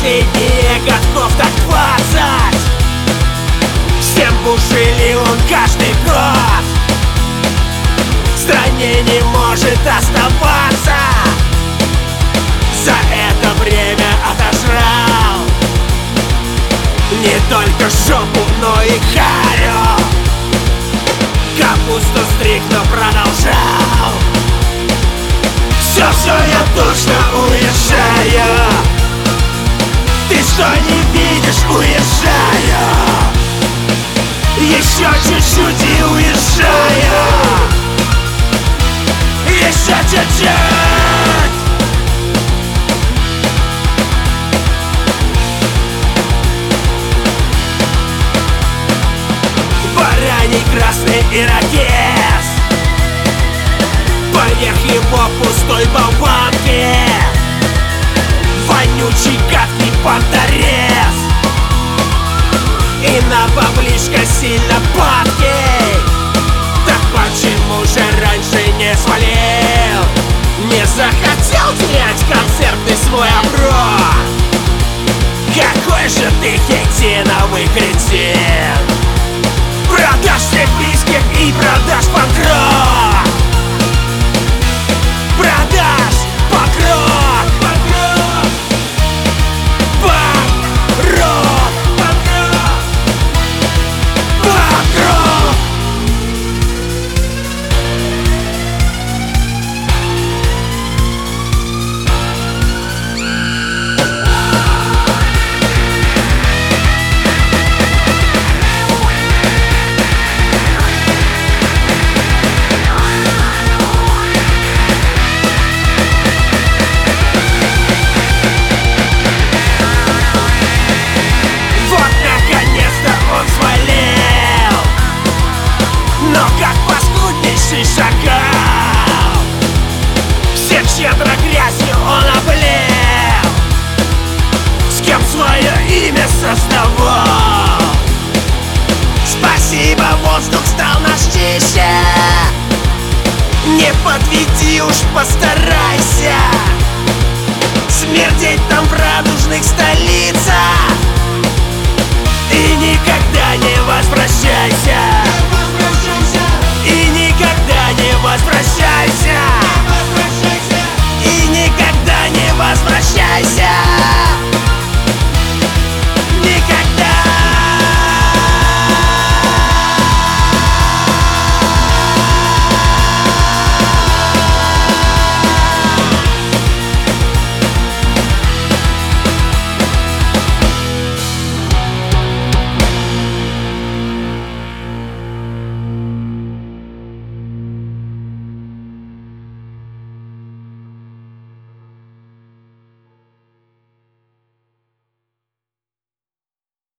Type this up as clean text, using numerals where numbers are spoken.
последние годков так 20. Всем бушили он каждый год. В стране не может оставаться. За это время отожрал не только жопу, но и харю. Капусту стриг, но продолжал. Все, я точно уезжаю. Ты что, не видишь, уезжаю. Еще чуть-чуть и уезжаю. Еще чуть-чуть. Бараний красный ирокез поверх его пустой болванки. Вонючий гадкий понторез и на баблишко сильно падкий. Так почему же раньше не свалил? Не захотел терять концертный свой оброк. Какой же ты хитиновый кретин. Продашь всех близких и продашь панк-рок. Продашь панк-рок. Панк-рок. Панк-рок. Панк-рок. Панк-рок. Шагал. Всех щедро грязью он облил. С кем свое имя создавал. Спасибо, воздух стал наш чище. Не подведи уж, постарайся. Смердеть там в радужных столицах. И никогда не возвращайся. И никогда не возвращайся. И никогда не возвращайся.